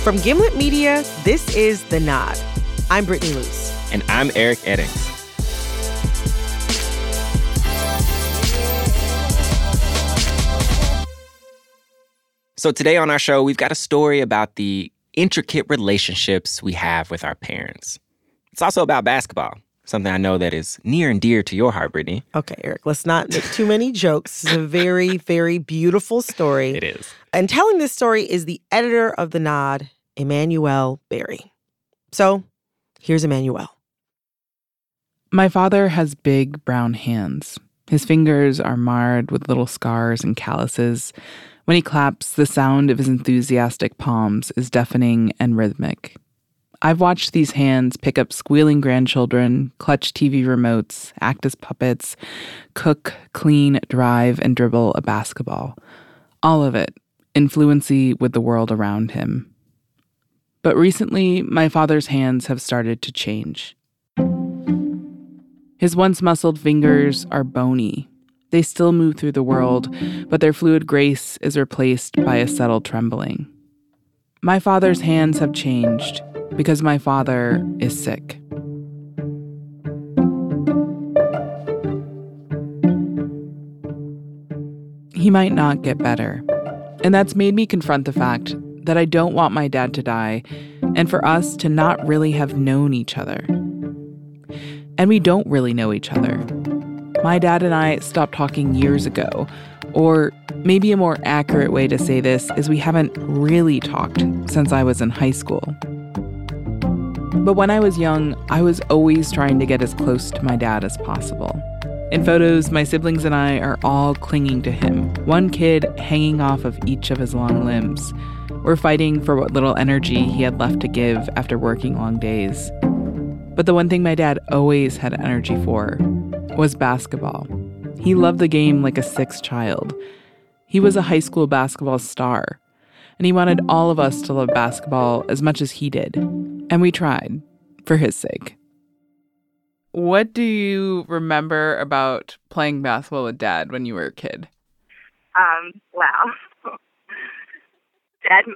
From Gimlet Media, this is The Nod. I'm Brittany Luce. And I'm Eric Eddings. So today on our show, we've got a story about the intricate relationships we have with our parents. It's also about basketball, something I know that is near and dear to your heart, Brittany. Okay, Eric, let's not make too many jokes. This is a very, very beautiful story. It is. And telling this story is the editor of The Nod, Emmanuel Berry. So here's Emmanuel. My father has big brown hands. His fingers are marred with little scars and calluses. When he claps, the sound of his enthusiastic palms is deafening and rhythmic. I've watched these hands pick up squealing grandchildren, clutch TV remotes, act as puppets, cook, clean, drive, and dribble a basketball. All of it in fluency with the world around him. But recently, my father's hands have started to change. His once muscled fingers are bony. They still move through the world, but their fluid grace is replaced by a subtle trembling. My father's hands have changed because my father is sick. He might not get better, and that's made me confront the fact that I don't want my dad to die and for us to not really have known each other. And we don't really know each other. My dad and I stopped talking years ago, or maybe a more accurate way to say this is we haven't really talked since I was in high school. But when I was young, I was always trying to get as close to my dad as possible. In photos, my siblings and I are all clinging to him, one kid hanging off of each of his long limbs. We're fighting for what little energy he had left to give after working long days. But the one thing my dad always had energy for was basketball. He loved the game like a sixth child. He was a high school basketball star, and he wanted all of us to love basketball as much as he did. And we tried, for his sake. What do you remember about playing basketball with Dad when you were a kid? Wow. Dad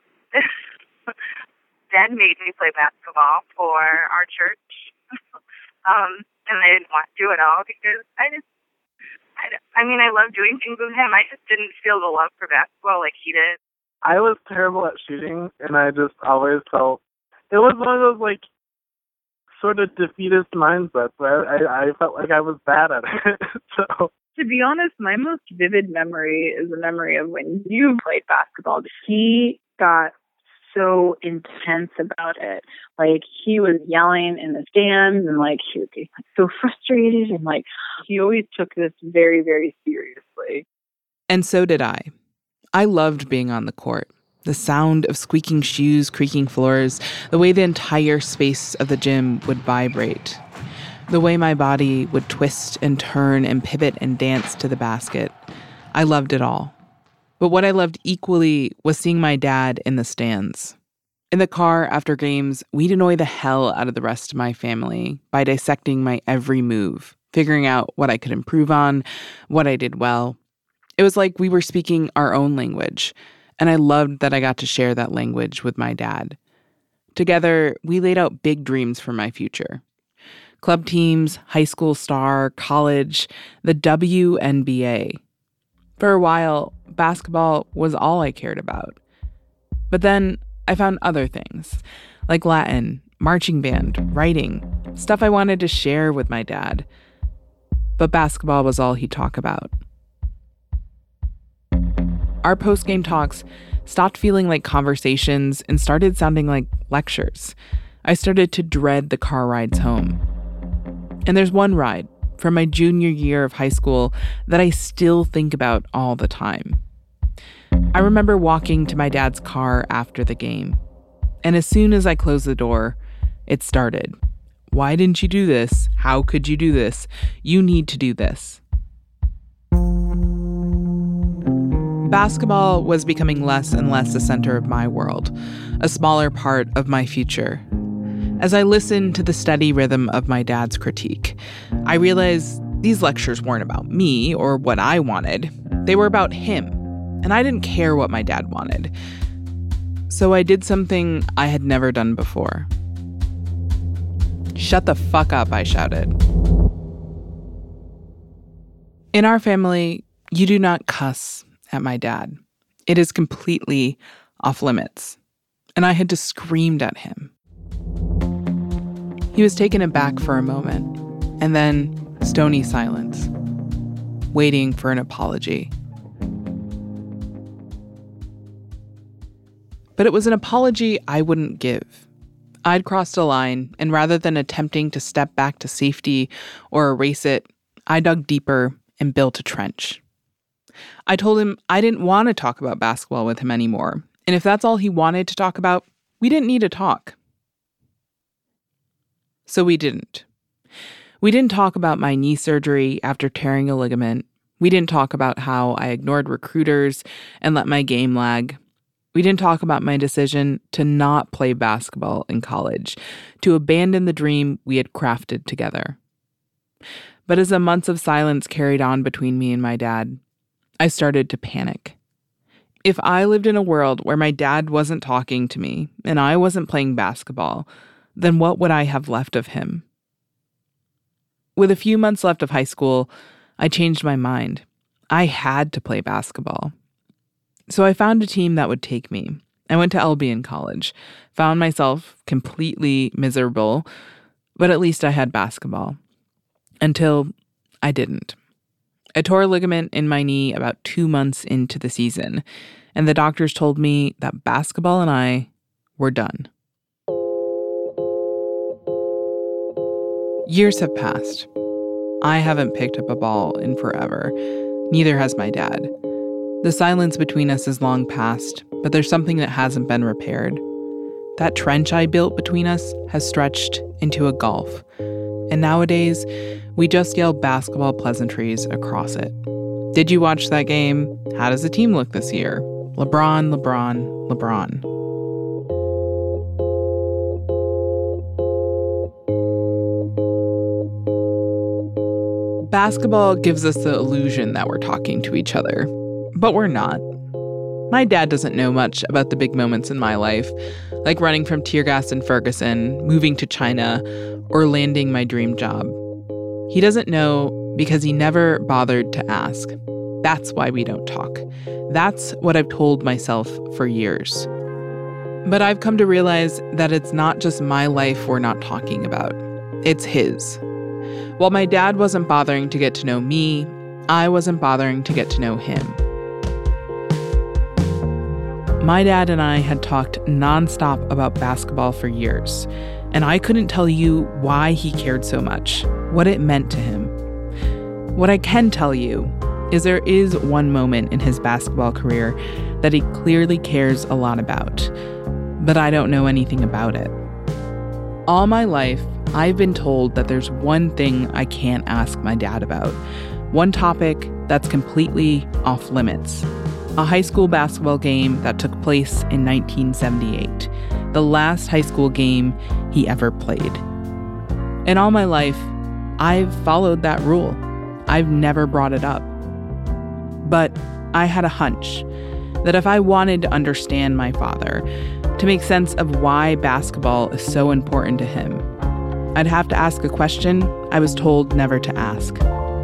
made me play basketball for our church. And I didn't want to at all because I love doing things with him. I just didn't feel the love for basketball like he did. I was terrible at shooting, and I just always felt it was one of those sort of defeatist mindsets where I felt like I was bad at it. So, to be honest, my most vivid memory is the memory of when you played basketball. He got so intense about it. He was yelling in the stands, and he was getting so frustrated, and he always took this very, very seriously. And so did I. I loved being on the court. The sound of squeaking shoes, creaking floors, the way the entire space of the gym would vibrate, the way my body would twist and turn and pivot and dance to the basket. I loved it all. But what I loved equally was seeing my dad in the stands. In the car after games, we'd annoy the hell out of the rest of my family by dissecting my every move, figuring out what I could improve on, what I did well. It was like we were speaking our own language, and I loved that I got to share that language with my dad. Together, we laid out big dreams for my future. Club teams, high school star, college, the WNBA. For a while, basketball was all I cared about. But then I found other things, like Latin, marching band, writing, stuff I wanted to share with my dad. But basketball was all he'd talk about. Our post-game talks stopped feeling like conversations and started sounding like lectures. I started to dread the car rides home. And there's one ride from my junior year of high school that I still think about all the time. I remember walking to my dad's car after the game. And as soon as I closed the door, it started. Why didn't you do this? How could you do this? You need to do this. Basketball was becoming less and less the center of my world, a smaller part of my future. As I listened to the steady rhythm of my dad's critique, I realized these lectures weren't about me or what I wanted. They were about him, and I didn't care what my dad wanted. So I did something I had never done before. "Shut the fuck up," I shouted. In our family, you do not cuss at my dad. It is completely off limits. And I had just screamed at him. He was taken aback for a moment, and then stony silence, waiting for an apology. But it was an apology I wouldn't give. I'd crossed a line, and rather than attempting to step back to safety or erase it, I dug deeper and built a trench. I told him I didn't want to talk about basketball with him anymore, and if that's all he wanted to talk about, we didn't need to talk. So we didn't. We didn't talk about my knee surgery after tearing a ligament. We didn't talk about how I ignored recruiters and let my game lag. We didn't talk about my decision to not play basketball in college, to abandon the dream we had crafted together. But as the months of silence carried on between me and my dad, I started to panic. If I lived in a world where my dad wasn't talking to me and I wasn't playing basketball, then what would I have left of him? With a few months left of high school, I changed my mind. I had to play basketball. So I found a team that would take me. I went to Albion College, found myself completely miserable, but at least I had basketball. Until I didn't. I tore a ligament in my knee about 2 months into the season, and the doctors told me that basketball and I were done. Years have passed. I haven't picked up a ball in forever. Neither has my dad. The silence between us is long past, but there's something that hasn't been repaired. That trench I built between us has stretched into a gulf. And nowadays, we just yell basketball pleasantries across it. Did you watch that game? How does the team look this year? LeBron, LeBron, LeBron. Basketball gives us the illusion that we're talking to each other, but we're not. My dad doesn't know much about the big moments in my life, like running from tear gas in Ferguson, moving to China, or landing my dream job. He doesn't know because he never bothered to ask. That's why we don't talk. That's what I've told myself for years. But I've come to realize that it's not just my life we're not talking about. It's his. While my dad wasn't bothering to get to know me, I wasn't bothering to get to know him. My dad and I had talked nonstop about basketball for years, and I couldn't tell you why he cared so much, what it meant to him. What I can tell you is there is one moment in his basketball career that he clearly cares a lot about, but I don't know anything about it. All my life, I've been told that there's one thing I can't ask my dad about, one topic that's completely off limits. A high school basketball game that took place in 1978, the last high school game he ever played. In all my life, I've followed that rule. I've never brought it up. But I had a hunch that if I wanted to understand my father, to make sense of why basketball is so important to him, I'd have to ask a question I was told never to ask.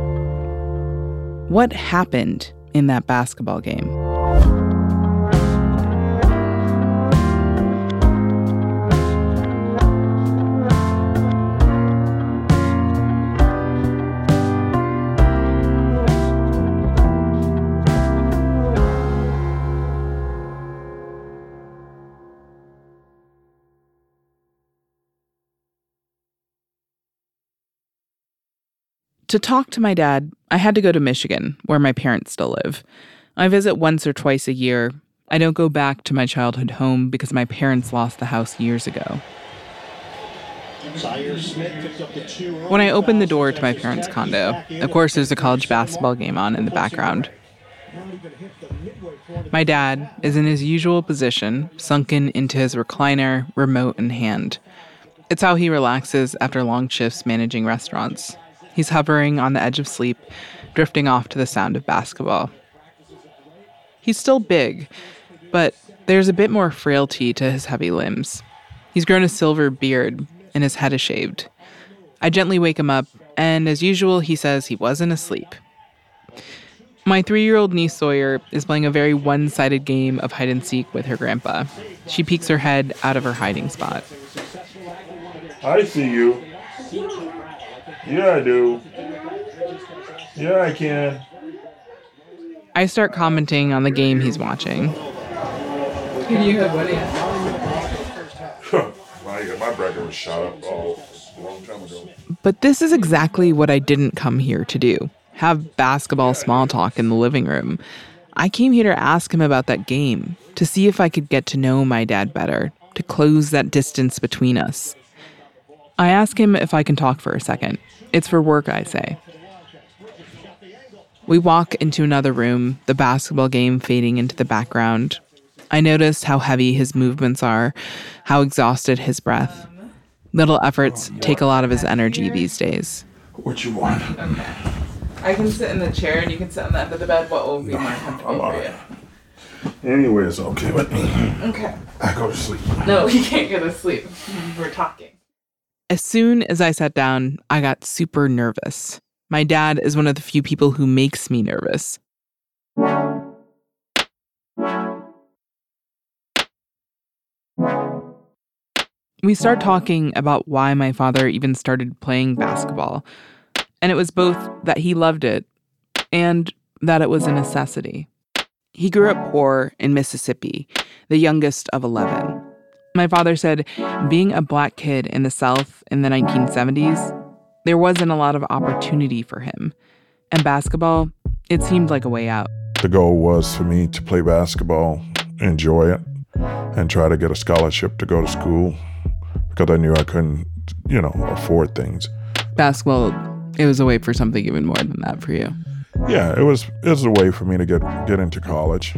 What happened in that basketball game? To talk to my dad, I had to go to Michigan, where my parents still live. I visit once or twice a year. I don't go back to my childhood home because my parents lost the house years ago. When I open the door to my parents' condo, of course there's a college basketball game on in the background. My dad is in his usual position, sunken into his recliner, remote in hand. It's how he relaxes after long shifts managing restaurants. He's hovering on the edge of sleep, drifting off to the sound of basketball. He's still big, but There's a bit more frailty to his heavy limbs. He's grown a silver beard, and his head is shaved. I gently wake him up, and as usual, he says he wasn't asleep. My 3-year-old niece Sawyer is playing a very one-sided game of hide-and-seek with her grandpa. She peeks her head out of her hiding spot. I see you. Yeah, I do. Yeah, I can. I start commenting on the game he's watching. My bracket was shot up a long time ago. But this is exactly what I didn't come here to do. Have basketball small talk in the living room. I came here to ask him about that game, to see if I could get to know my dad better, to close that distance between us. I ask him if I can talk for a second. It's for work, I say. We walk into another room, the basketball game fading into the background. I notice how heavy his movements are, how exhausted his breath. Little efforts take a lot of his energy these days. What you want? Okay. I can sit in the chair and you can sit on the end of the bed. What will be more comfortable for you? Anyway, it's okay with me. Okay. I go to sleep. No, you can't go to sleep. We're talking. As soon as I sat down, I got super nervous. My dad is one of the few people who makes me nervous. We start talking about why my father even started playing basketball. And it was both that he loved it and that it was a necessity. He grew up poor in Mississippi, the youngest of 11. My father said being a black kid in the South in the 1970s, there wasn't a lot of opportunity for him. And basketball, it seemed like a way out. The goal was for me to play basketball, enjoy it, and try to get a scholarship to go to school because I knew I couldn't, afford things. Basketball, it was a way for something even more than that for you. Yeah, it was a way for me to get into college.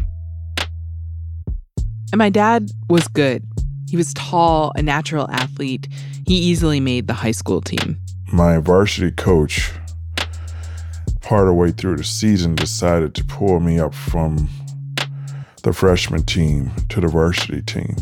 And my dad was good. He was tall, a natural athlete. He easily made the high school team. My varsity coach, part of the way through the season, decided to pull me up from the freshman team to the varsity team.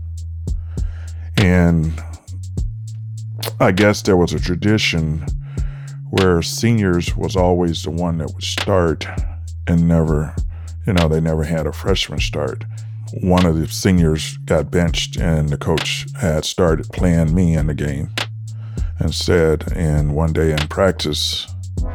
And I guess there was a tradition where seniors was always the one that would start and never, they never had a freshman start. One of the seniors got benched and the coach had started playing me in the game instead. And one day in practice,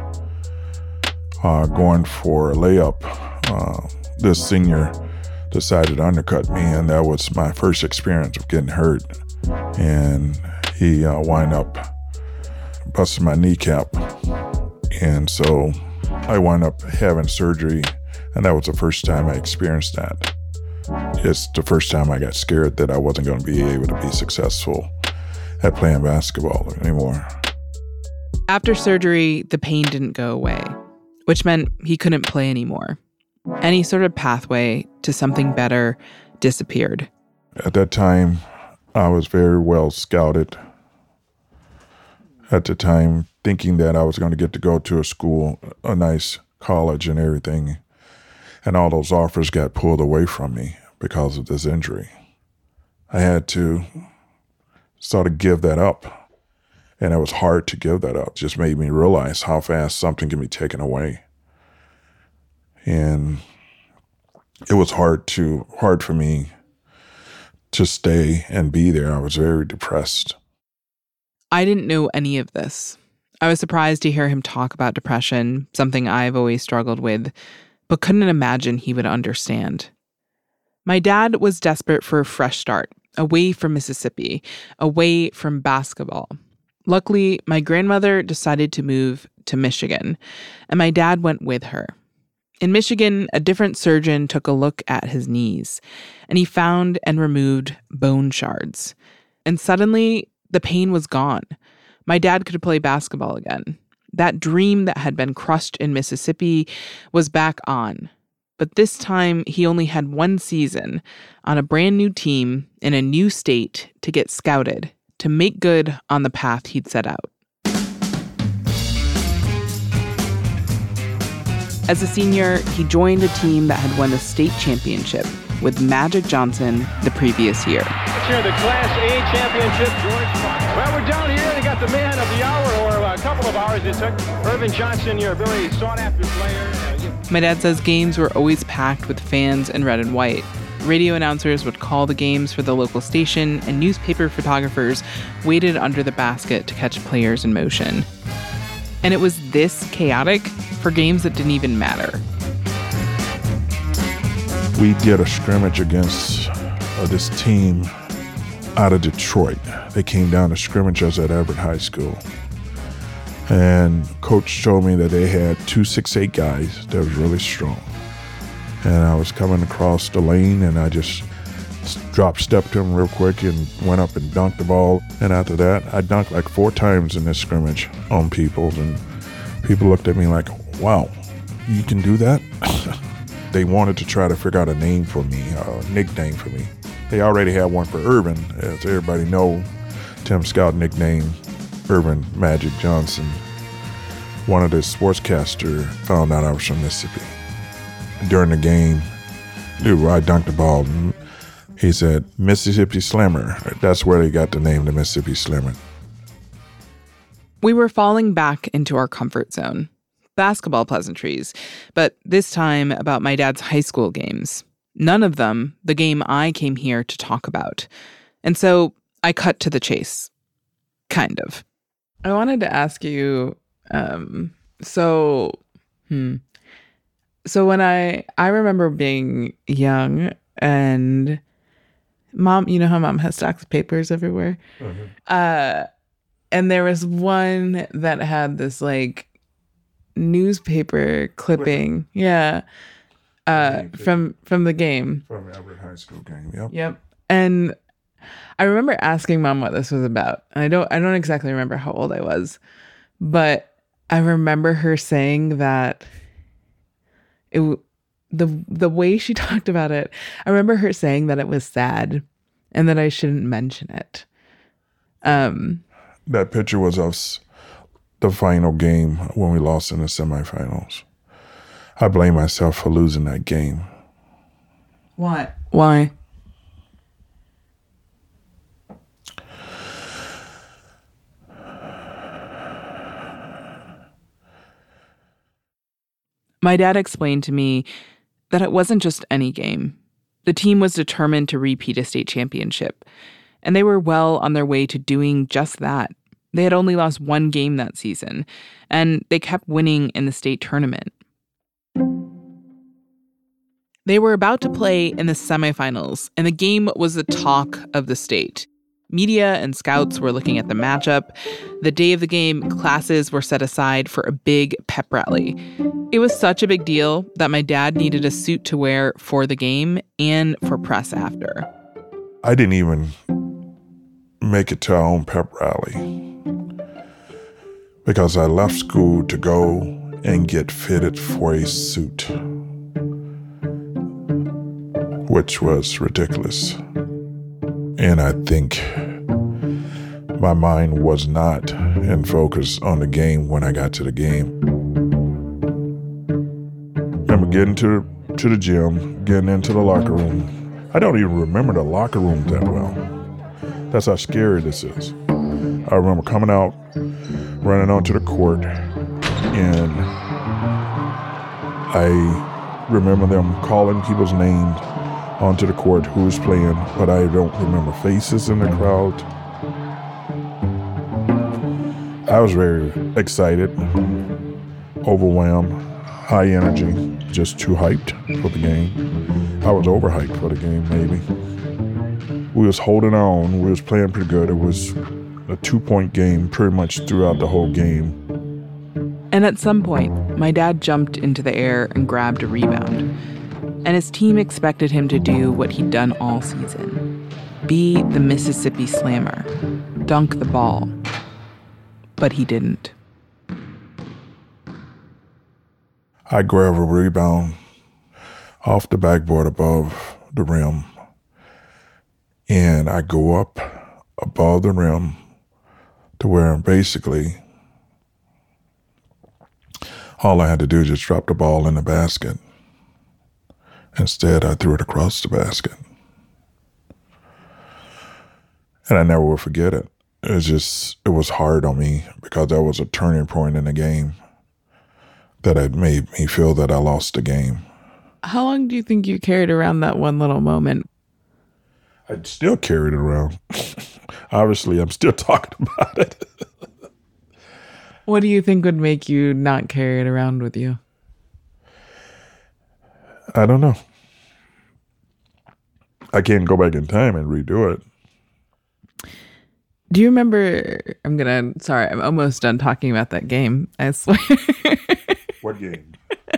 going for a layup, this senior decided to undercut me, and that was my first experience of getting hurt. And he wound up busting my kneecap. And so I wound up having surgery, and that was the first time I experienced that. It's the first time I got scared that I wasn't going to be able to be successful at playing basketball anymore. After surgery, the pain didn't go away, which meant he couldn't play anymore. Any sort of pathway to something better disappeared. At that time, I was very well scouted. At the time, thinking that I was going to get to go to a school, a nice college and everything. And all those offers got pulled away from me because of this injury. I had to sort of give that up. And it was hard to give that up. It just made me realize how fast something can be taken away. And it was hard for me to stay and be there. I was very depressed. I didn't know any of this. I was surprised to hear him talk about depression, something I've always struggled with, but couldn't imagine he would understand. My dad was desperate for a fresh start, away from Mississippi, away from basketball. Luckily, my grandmother decided to move to Michigan, and my dad went with her. In Michigan, a different surgeon took a look at his knees, and he found and removed bone shards. And suddenly, the pain was gone. My dad could play basketball again. That dream that had been crushed in Mississippi was back on. But this time, he only had one season on a brand new team in a new state to get scouted, to make good on the path he'd set out. As a senior, he joined a team that had won the state championship, with Magic Johnson the previous year. Here, the Class A championship, George Fox. Well, we're down here. They got the man of the hour, or a couple of hours it took. Earvin Johnson, you're a very sought-after player. My dad says games were always packed with fans in red and white. Radio announcers would call the games for the local station, and newspaper photographers waited under the basket to catch players in motion. And it was this chaotic for games that didn't even matter. We did a scrimmage against this team out of Detroit. They came down to scrimmage us at Everett High School. And coach showed me that they had 2 6'8" guys that was really strong. And I was coming across the lane, and I just stepped to him real quick and went up and dunked the ball. And after that, I dunked like 4 times in this scrimmage on people. And people looked at me like, wow, you can do that? They wanted to try to figure out a name for me, a nickname for me. They already had one for Earvin. As everybody know, Tim Scout nicknamed Earvin Magic Johnson. One of the sportscasters found out I was from Mississippi. During the game, I dunked the ball, and he said, Mississippi Slammer. That's where they got the name, the Mississippi Slammer. We were falling back into our comfort zone. Basketball pleasantries, but this time about my dad's high school games. None of them the game I came here to talk about. And so I cut to the chase. Kind of. I wanted to ask you, so when I remember being young and Mom, you know how Mom has stacks of papers everywhere? Mm-hmm. And there was one that had this like newspaper clipping. Yeah. From the game. From Everett High School game, yep. Yep. And I remember asking Mom what this was about. And I don't exactly remember how old I was, but I remember her saying that the way she talked about it, I remember her saying that it was sad and that I shouldn't mention it. That picture was of the final game when we lost in the semifinals. I blame myself for losing that game. Why? Why? My dad explained to me that it wasn't just any game. The team was determined to repeat a state championship, and they were well on their way to doing just that. They had only lost 1 game that season, and they kept winning in the state tournament. They were about to play in the semifinals, and the game was the talk of the state. Media and scouts were looking at the matchup. The day of the game, classes were set aside for a big pep rally. It was such a big deal that my dad needed a suit to wear for the game and for press after. I didn't even make it to our own pep rally because I left school to go and get fitted for a suit, which was ridiculous. And I think my mind was not in focus on the game when I got to the game. I remember getting to the gym, getting into the locker room. I don't even remember the locker room that well. That's how scary this is. I remember coming out, running onto the court, and I remember them calling people's names onto the court, who was playing, but I don't remember faces in the crowd. I was very excited, overwhelmed, high energy, just too hyped for the game. I was overhyped for the game, maybe. We was holding on, we was playing pretty good. It was a 2-point game pretty much throughout the whole game. And at some point, my dad jumped into the air and grabbed a rebound. And his team expected him to do what he'd done all season. Be the Mississippi Slammer. Dunk the ball. But he didn't. I grab a rebound off the backboard above the rim, and I go up above the rim to where basically all I had to do is just drop the ball in the basket. Instead, I threw it across the basket. And I never will forget it. It was hard on me because that was a turning point in the game that had made me feel that I lost the game. How long do you think you carried around that one little moment? I still carried it around. Obviously, I'm still talking about it. What do you think would make you not carry it around with you? I don't know. I can't go back in time and redo it. Do you remember, I'm almost done talking about that game, I swear. What game?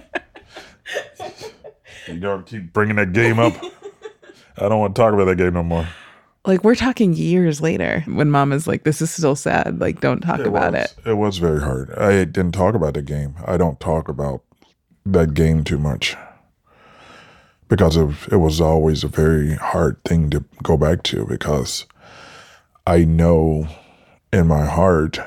You don't keep bringing that game up. I don't want to talk about that game no more. Like, we're talking years later when Mama's like, this is still sad. Like, don't talk about it. It was very hard. I didn't talk about the game. I don't talk about that game too much because it was always a very hard thing to go back to because I know in my heart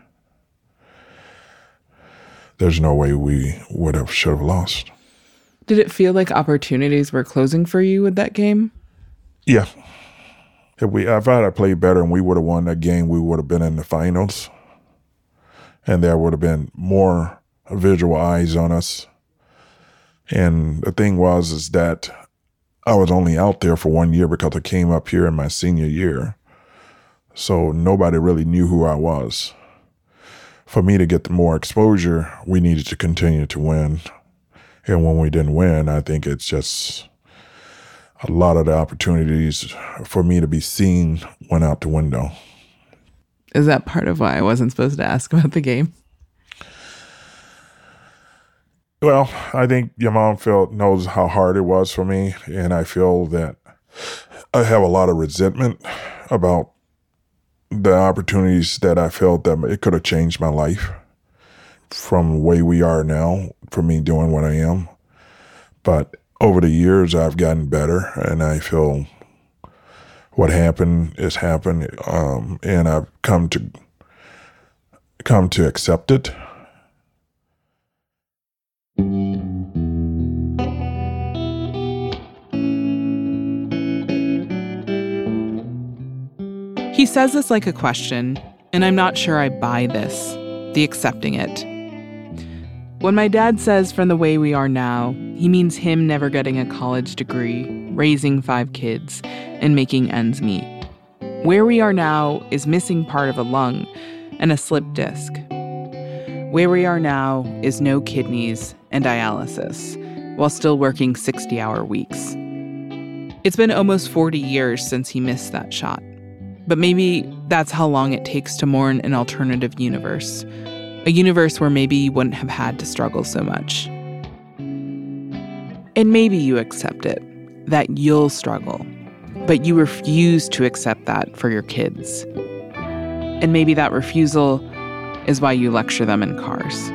there's no way we should have lost. Did it feel like opportunities were closing for you with that game? Yeah. If I had played better and we would have won that game, we would have been in the finals. And there would have been more visual eyes on us. And the thing is that I was only out there for 1 year because I came up here in my senior year. So nobody really knew who I was. For me to get more exposure, we needed to continue to win. And when we didn't win, I think it's just a lot of the opportunities for me to be seen went out the window. Is that part of why I wasn't supposed to ask about the game? Well, I think your mom knows how hard it was for me. And I feel that I have a lot of resentment about the opportunities that I felt that it could have changed my life from the way we are now, for me doing what I am. But over the years, I've gotten better, and I feel what happened is happened, and I've come to accept it. He says this like a question, and I'm not sure I buy this, the accepting it. When my dad says from the way we are now, he means him never getting a college degree, raising 5 kids, and making ends meet. Where we are now is missing part of a lung and a slip disc. Where we are now is no kidneys and dialysis, while still working 60-hour weeks. It's been almost 40 years since he missed that shot. But maybe that's how long it takes to mourn an alternative universe. A universe where maybe you wouldn't have had to struggle so much. And maybe you accept it, that you'll struggle, but you refuse to accept that for your kids. And maybe that refusal is why you lecture them in cars.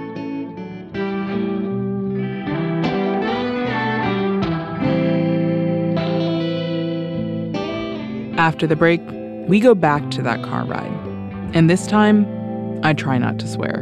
After the break, we go back to that car ride. And this time, I try not to swear.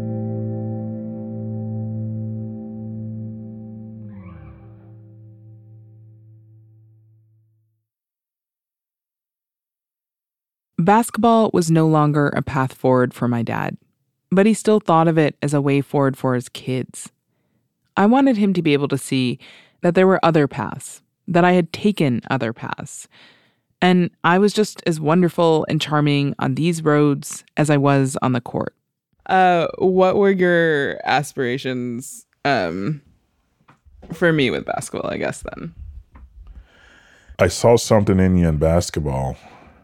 Basketball was no longer a path forward for my dad, but he still thought of it as a way forward for his kids. I wanted him to be able to see that there were other paths, that I had taken other paths, and I was just as wonderful and charming on these roads as I was on the court. What were your aspirations for me with basketball, I guess, then? I saw something in you in basketball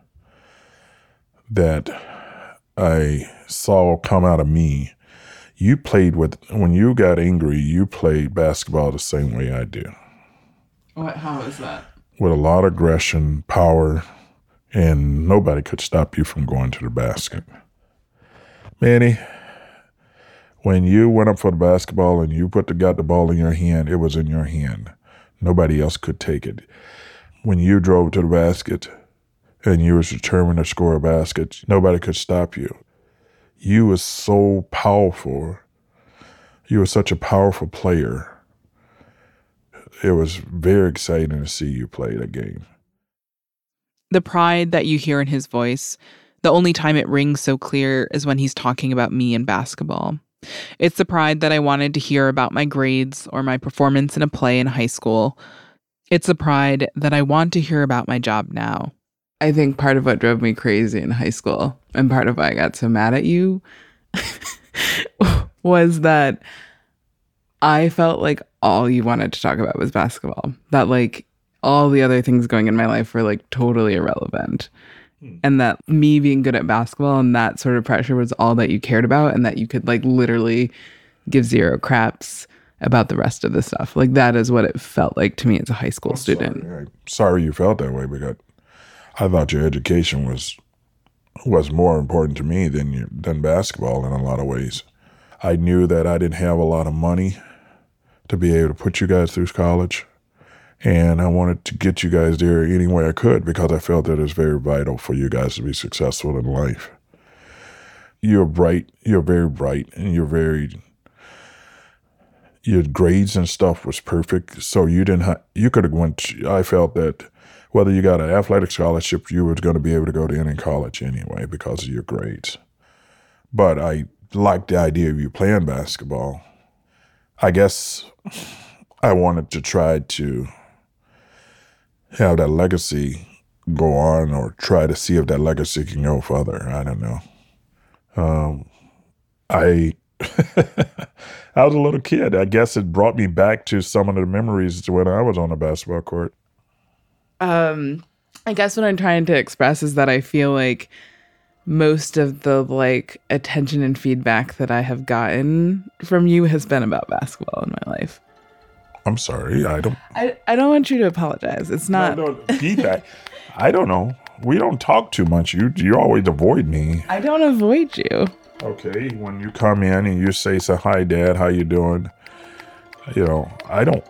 that I saw come out of me. You played when you got angry, you played basketball the same way I do. How is that? With a lot of aggression, power, and nobody could stop you from going to the basket. Manny, when you went up for the basketball and you got the ball in your hand, it was in your hand. Nobody else could take it. When you drove to the basket and you was determined to score a basket, nobody could stop you. You was so powerful. You were such a powerful player it was very exciting to see you play the game. The pride that you hear in his voice, the only time it rings so clear is when he's talking about me in basketball. It's the pride that I wanted to hear about my grades or my performance in a play in high school. It's the pride that I want to hear about my job now. I think part of what drove me crazy in high school, and part of why I got so mad at you, was that I felt like all you wanted to talk about was basketball. That like all the other things going in my life were like totally irrelevant. And that me being good at basketball and that sort of pressure was all that you cared about, and that you could like literally give zero craps about the rest of the stuff. Like that is what it felt like to me as a high school student. I'm sorry you felt that way, because I thought your education was more important to me than basketball in a lot of ways. I knew that I didn't have a lot of money to be able to put you guys through college, and I wanted to get you guys there any way I could, because I felt that it was very vital for you guys to be successful in life. You're bright. You're very bright, and your grades and stuff was perfect. So you could have went. I felt that whether you got an athletic scholarship, you were going to be able to go to any college anyway because of your grades. But I liked the idea of you playing basketball. I guess I wanted to try to have that legacy go on, or try to see if that legacy can go further. I don't know. I was a little kid. I guess it brought me back to some of the memories when I was on the basketball court. I guess what I'm trying to express is that I feel like most of the like attention and feedback that I have gotten from you has been about basketball in my life. I'm sorry. I don't want you to apologize. It's not feedback. I don't know. We don't talk too much. You always avoid me. I don't avoid you. Okay, when you come in and you say, hi, Dad, how you doing? I don't,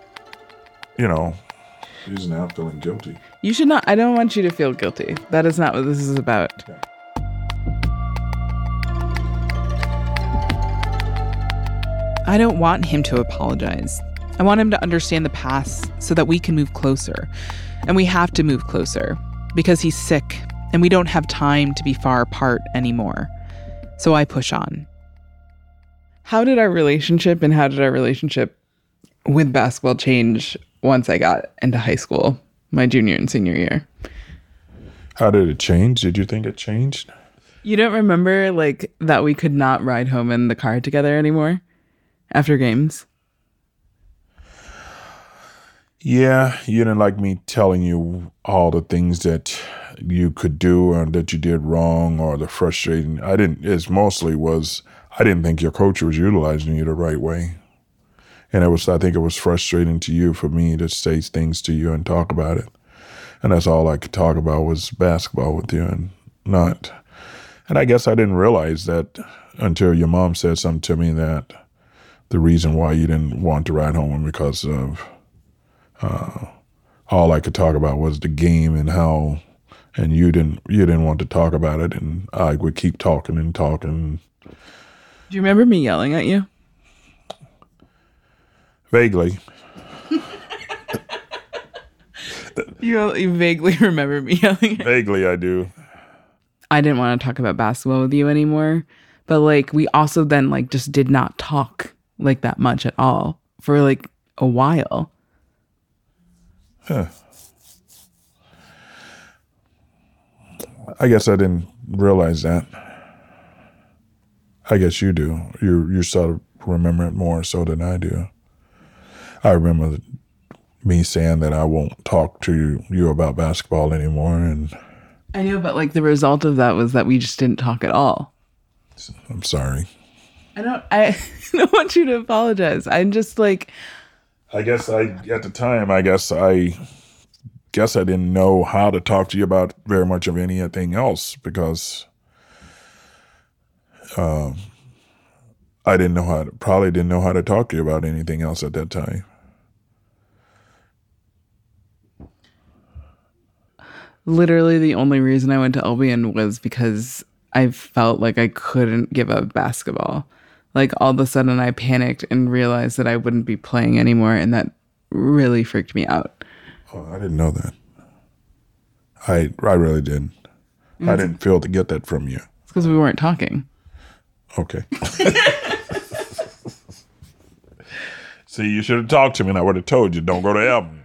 he's now feeling guilty. You should not. I don't want you to feel guilty. That is not what this is about. Okay. I don't want him to apologize. I want him to understand the past so that we can move closer. And we have to move closer because he's sick and we don't have time to be far apart anymore. So I push on. How did our relationship with basketball change once I got into high school, my junior and senior year? How did it change? Did you think it changed? You don't remember like that we could not ride home in the car together anymore after games? Yeah, you didn't like me telling you all the things that you could do or that you did wrong, or the frustrating. I didn't think your coach was utilizing you the right way. And I think it was frustrating to you for me to say things to you and talk about it. And that's all I could talk about was basketball with you and not. And I guess I didn't realize that until your mom said something to me, that the reason why you didn't want to ride home was because of all I could talk about was the game and how, and you didn't want to talk about it, and I would keep talking and talking. Do you remember me yelling at you? Vaguely. You vaguely remember me yelling at you? Vaguely, I do. I didn't want to talk about basketball with you anymore, but like we also then like just did not talk like that much at all for like a while. Huh. I guess I didn't realize that. I guess you do. You sort of remember it more so than I do. I remember me saying that I won't talk to you about basketball anymore, and I know, but like the result of that was that we just didn't talk at all. I'm sorry. I don't want you to apologize. I'm just like, at the time, I didn't know how to talk to you about very much of anything else, because I probably didn't know how to talk to you about anything else at that time. Literally the only reason I went to Albion was because I felt like I couldn't give up basketball. Like all of a sudden I panicked and realized that I wouldn't be playing anymore, and that really freaked me out. Oh, I didn't know that. I really didn't. I didn't feel to get that from you. It's because we weren't talking. Okay. See, you should have talked to me and I would have told you, don't go to Elton.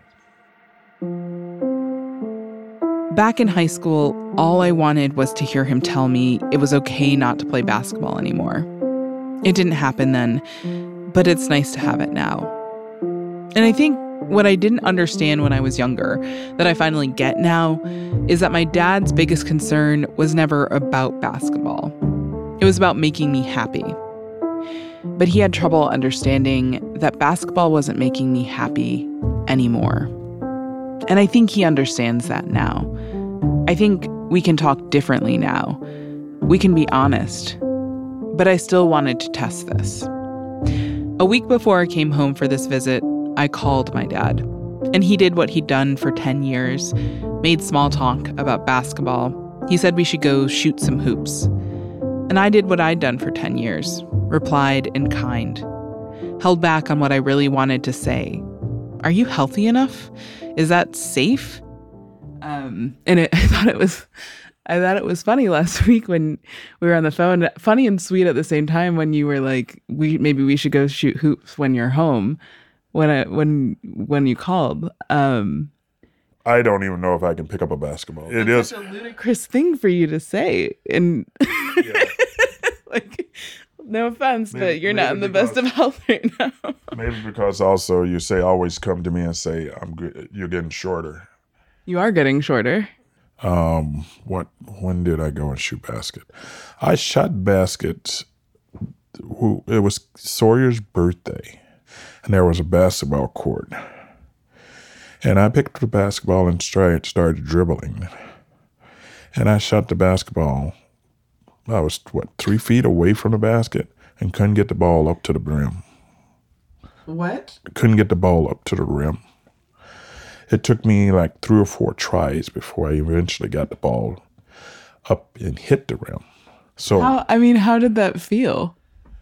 Back in high school, all I wanted was to hear him tell me it was okay not to play basketball anymore. It didn't happen then, but it's nice to have it now. And I think what I didn't understand when I was younger, that I finally get now, is that my dad's biggest concern was never about basketball. It was about making me happy. But he had trouble understanding that basketball wasn't making me happy anymore. And I think he understands that now. I think we can talk differently now. We can be honest. But I still wanted to test this. A week before I came home for this visit, I called my dad. And he did what he'd done for 10 years, made small talk about basketball. He said we should go shoot some hoops. And I did what I'd done for 10 years, replied in kind, held back on what I really wanted to say. Are you healthy enough? Is that safe? I thought it was funny last week when we were on the phone, funny and sweet at the same time, when you were like, maybe we should go shoot hoops when you're home, when you called. I don't even know if I can pick up a basketball. It is such a ludicrous thing for you to say, and yeah. like, no offense, but you're not in the best of health right now. Maybe because also you say, always come to me and say, I'm good. You're getting shorter. You are getting shorter. When did I go and shoot basket? I shot baskets. It was Sawyer's birthday, and there was a basketball court. And I picked up the basketball and started dribbling. And I shot the basketball. I was, 3 feet away from the basket and couldn't get the ball up to the rim. What? Couldn't get the ball up to the rim. It took me like 3 or 4 tries before I eventually got the ball up and hit the rim. So, how did that feel?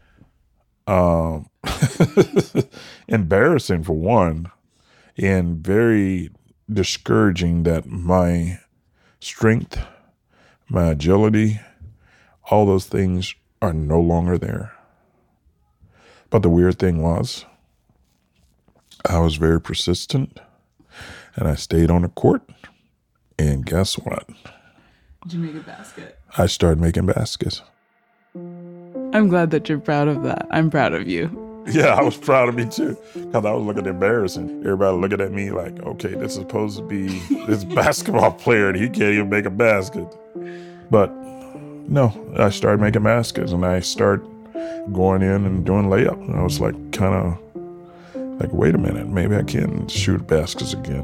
Embarrassing for one, and very discouraging that my strength, my agility, all those things are no longer there. But the weird thing was, I was very persistent, and I stayed on the court, and guess what? Did you make a basket? I started making baskets. I'm glad that you're proud of that. I'm proud of you. Yeah, I was proud of me too, because I was looking embarrassing. Everybody looking at me like, okay, this is supposed to be this basketball player, and he can't even make a basket. But no, I started making baskets, and I started going in and doing layup. And I was like, kind of like, wait a minute, maybe I can shoot baskets again.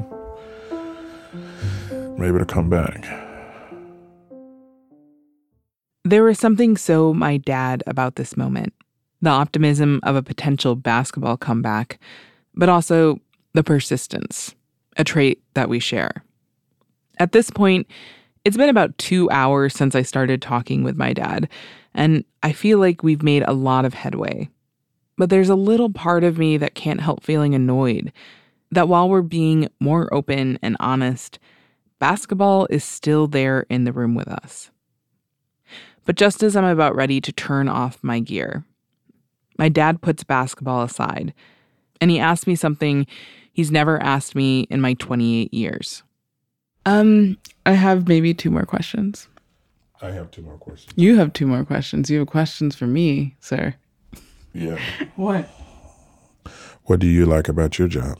Maybe it'll come back. There was something so my dad about this moment. The optimism of a potential basketball comeback, but also the persistence, a trait that we share. At this point, it's been about 2 hours since I started talking with my dad, and I feel like we've made a lot of headway. But there's a little part of me that can't help feeling annoyed that while we're being more open and honest, basketball is still there in the room with us. But just as I'm about ready to turn off my gear, my dad puts basketball aside, and he asked me something he's never asked me in my 28 years. I have maybe 2 more questions. I have 2 more questions. You have 2 more questions. You have questions for me, sir. Yeah. What? What do you like about your job?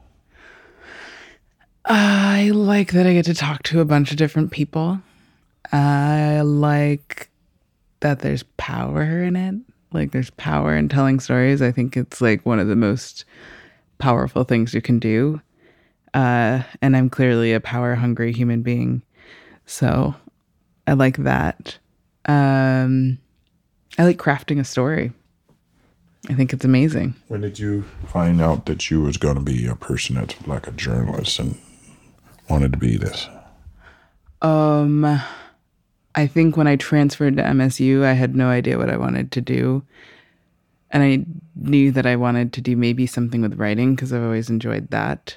I like that I get to talk to a bunch of different people. I like that there's power in it. Like, there's power in telling stories. I think it's like one of the most powerful things you can do. And I'm clearly a power-hungry human being. So I like that. I like crafting a story. I think it's amazing. When did you find out that you was going to be a person that's like a journalist and wanted to be this? I think when I transferred to MSU, I had no idea what I wanted to do. And I knew that I wanted to do maybe something with writing because I've always enjoyed that.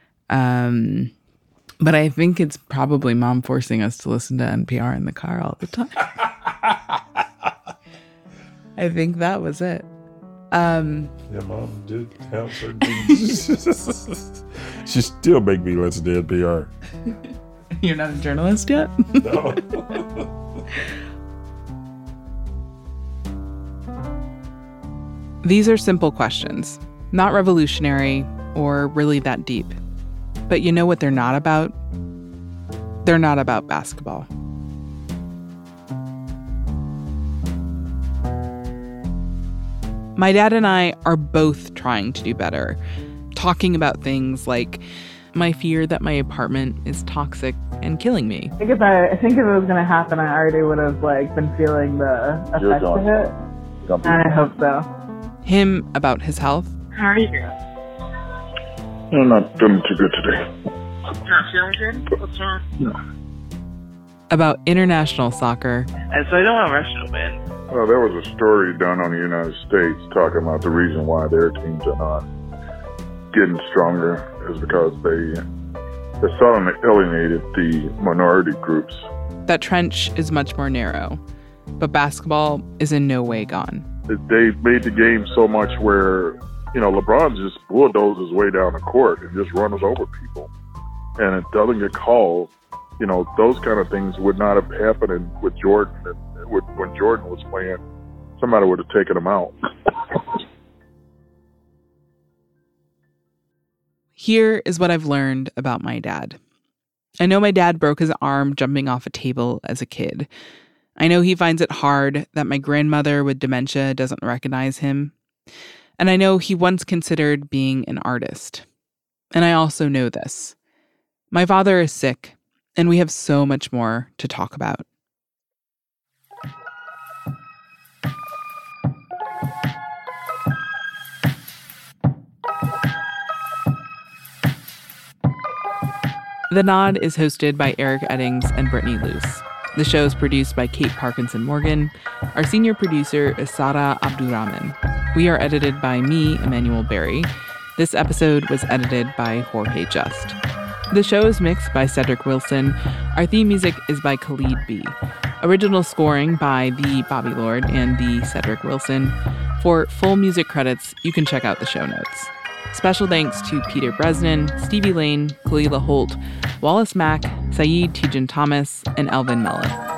But I think it's probably Mom forcing us to listen to NPR in the car all the time. I think that was it. Yeah, Mom did have certain things. She still make me listen to NPR. You're not a journalist yet? No. These are simple questions, not revolutionary or really that deep. But you know what they're not about? They're not about basketball. My dad and I are both trying to do better, talking about things like my fear that my apartment is toxic and killing me. I think if it was going to happen, I already would have been feeling the effects of it. And I hope so. Him about his health. How are you doing? I'm not feeling too good today. Not feeling good? What's wrong? No. About international soccer. And so I know how Russia will win. Well, there was a story done on the United States talking about the reason why their teams are not getting stronger is because they suddenly alienated the minority groups. That trench is much more narrow, but basketball is in no way gone. They made the game so much where, LeBron just bulldozes way down the court and just runs over people. And it doesn't get called. Those kind of things would not have happened with Jordan. And when Jordan was playing, somebody would have taken him out. Here is what I've learned about my dad. I know my dad broke his arm jumping off a table as a kid. I know he finds it hard that my grandmother with dementia doesn't recognize him. And I know he once considered being an artist. And I also know this. My father is sick, and we have so much more to talk about. The Nod is hosted by Eric Eddings and Brittany Luce. The show is produced by Kate Parkinson Morgan. Our senior producer is Sara Abdurrahman. We are edited by me, Emmanuel Berry. This episode was edited by Jorge Just. The show is mixed by Cedric Wilson. Our theme music is by Khalid B. Original scoring by the Bobby Lord and the Cedric Wilson. For full music credits, you can check out the show notes. Special thanks to Peter Bresnan, Stevie Lane, Kalila Holt, Wallace Mack, Saeed Tejan Thomas, and Elvin Mellon.